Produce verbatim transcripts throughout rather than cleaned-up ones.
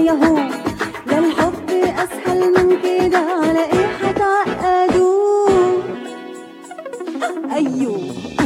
ياهو، ده الحب اسهل من كده، على ايه هتعقدوه؟ ايوه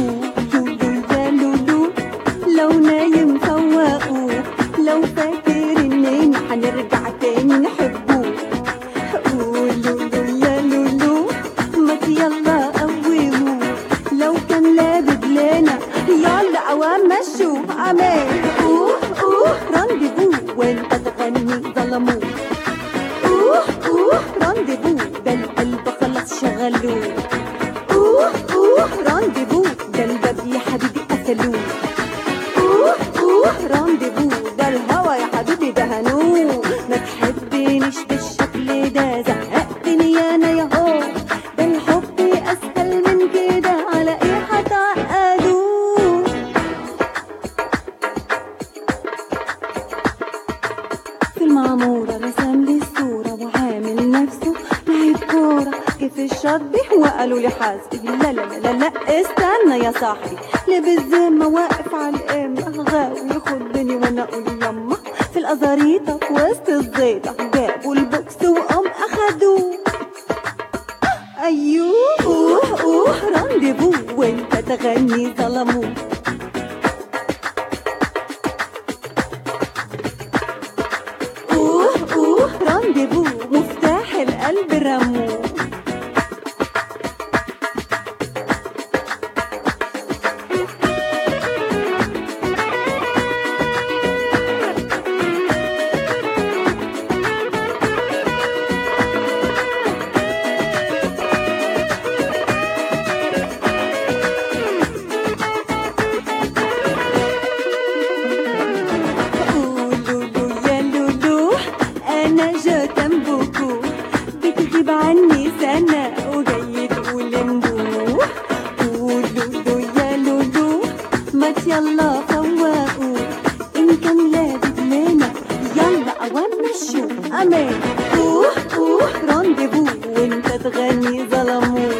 لولو لو نايم فوقوه، لو فاكر اننا هنرجع تاني نحبوه. قولوا يا لولو ما يلا قوموه، لو كان لابد لنا يلا عوام مشوه. امان اوه اوه رانديفو وانت تغني ظلموه. اوه اوه رانديفو ده القلب خلاص شغلوه. اوه اوه رانديفو ده الباب يا حبيبي قتلوه. اوه اوه رانديفو ده الهوا يا حبيبي دهنوه. ما تحبنيش بالشكل ده، زهقتني يا انا ياهو، ده الحب اسهل من كده، على ايه هتعقدوه؟ في المعمورة رسم لي الصورة وعامل نفسه لعيب كورة، كيف الشطبي وقالوا لي حاسبي. لا لا لا لا استنى يا صاحبي، لبس زمة واقف على القمة، غاوي يخضني وانا اقول يما. في الازاريطة في وسط الزيطة جابوا البوكس وقام اخدوه. ايوه اوه اوه رانديفو وانت تغني ظلموه. اوه اوه رانديفو مفتاح القلب رموه. أنا جا جنبكو بتغيب عني سنة وجاي تقول ندوح. قولوا يا لولو ما يلا فوقوا، إن كان لابد لنا يلا عوام مشوا. أمان أوه أوه رانديفو وأنت تغني ظلموه.